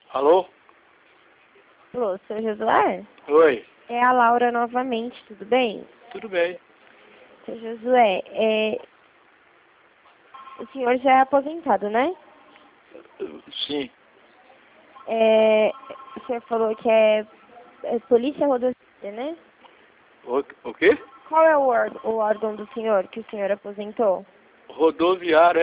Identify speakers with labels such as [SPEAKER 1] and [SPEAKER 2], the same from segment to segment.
[SPEAKER 1] Alô?
[SPEAKER 2] Alô, seu Josué?
[SPEAKER 1] Oi,
[SPEAKER 2] É a Laura novamente, tudo bem?
[SPEAKER 1] tudo bem?
[SPEAKER 2] Seu Josué, o senhor já é aposentado, né?
[SPEAKER 1] Sim.
[SPEAKER 2] O senhor falou que é polícia rodoviária, né?
[SPEAKER 1] O quê?
[SPEAKER 2] Qual é o órgão do senhor que o senhor aposentou?
[SPEAKER 1] Rodoviário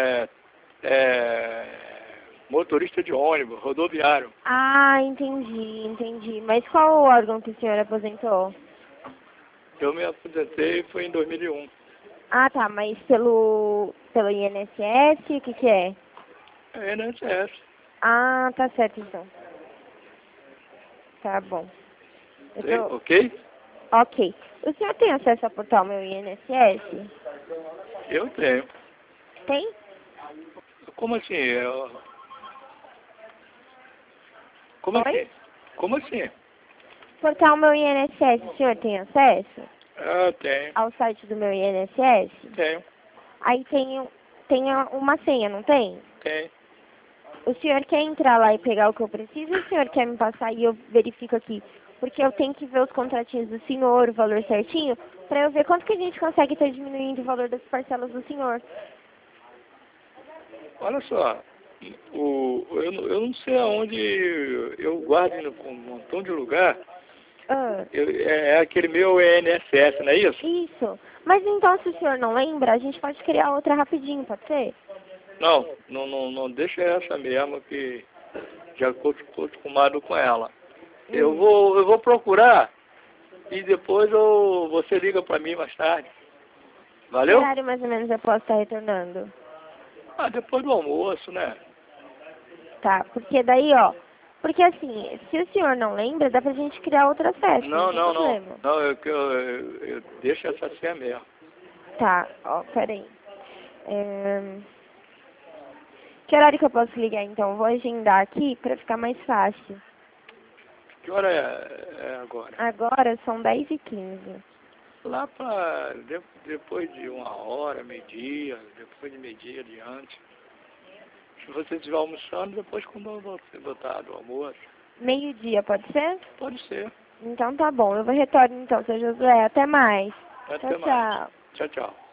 [SPEAKER 1] é motorista de ônibus, rodoviário.
[SPEAKER 2] Ah, entendi. Mas qual é o órgão que o senhor aposentou?
[SPEAKER 1] Eu me aposentei foi em 2001.
[SPEAKER 2] Ah, tá, mas pelo INSS, o que é?
[SPEAKER 1] É INSS.
[SPEAKER 2] Ah, tá certo então. Tá bom.
[SPEAKER 1] Ok?
[SPEAKER 2] Ok. O senhor tem acesso ao portal Meu INSS?
[SPEAKER 1] Eu tenho.
[SPEAKER 2] Tem?
[SPEAKER 1] Como assim? Como
[SPEAKER 2] Oi?
[SPEAKER 1] assim? Como assim?
[SPEAKER 2] Portal Meu INSS, o senhor tem acesso
[SPEAKER 1] Ah, tenho.
[SPEAKER 2] ao site do Meu INSS?
[SPEAKER 1] Tenho.
[SPEAKER 2] Aí tem uma senha, não tem?
[SPEAKER 1] Tenho.
[SPEAKER 2] O senhor quer entrar lá e pegar o que eu preciso ou o senhor quer me passar e eu verifico aqui? Porque eu tenho que ver os contratinhos do senhor, o valor certinho, pra eu ver quanto que a gente consegue estar diminuindo o valor das parcelas do senhor.
[SPEAKER 1] Olha só. Eu não sei aonde eu guardo um montão de lugar.
[SPEAKER 2] Ah,
[SPEAKER 1] É aquele meu INSS, não é isso?
[SPEAKER 2] isso. Mas então, se o senhor não lembra, a gente pode criar outra rapidinho, pode ser?
[SPEAKER 1] Não, deixa essa mesmo que já estou acostumado com ela. Eu
[SPEAKER 2] Hum.
[SPEAKER 1] vou procurar e depois você liga para mim mais tarde.
[SPEAKER 2] Que
[SPEAKER 1] Valeu?
[SPEAKER 2] horário mais ou menos eu posso estar retornando?
[SPEAKER 1] Ah, depois do almoço, né?
[SPEAKER 2] Tá, porque daí, ó, porque assim, se o senhor não lembra, dá pra gente criar outra festa, não tem problema.
[SPEAKER 1] Não, eu deixo essa senha mesmo.
[SPEAKER 2] Tá, ó, peraí. Que horário que eu posso ligar então? Vou agendar aqui pra ficar mais fácil.
[SPEAKER 1] Que hora é agora?
[SPEAKER 2] Agora são 10h15.
[SPEAKER 1] Lá para depois de 1 hora, meio-dia, depois de meio-dia adiante. Se você estiver almoçando, depois quando você botar do almoço.
[SPEAKER 2] Meio-dia, pode ser?
[SPEAKER 1] Pode ser.
[SPEAKER 2] Então tá bom, eu vou retornar então, seu Josué. Até mais. Tchau,
[SPEAKER 1] Até mais.
[SPEAKER 2] tchau.
[SPEAKER 1] Tchau, tchau.